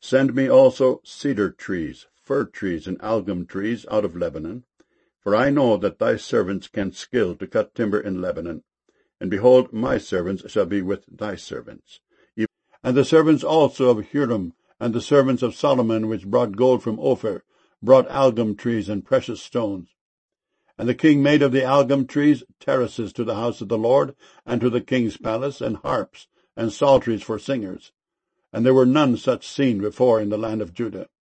Send me also cedar trees, fir trees, and algum trees out of Lebanon, for I know that thy servants can skill to cut timber in Lebanon. And behold, my servants shall be with thy servants. And the servants also of Huram, and the servants of Solomon, which brought gold from Ophir, brought algum trees and precious stones. And the king made of the algum trees terraces to the house of the Lord, and to the king's palace, and harps, and psalteries for singers. And there were none such seen before in the land of Judah.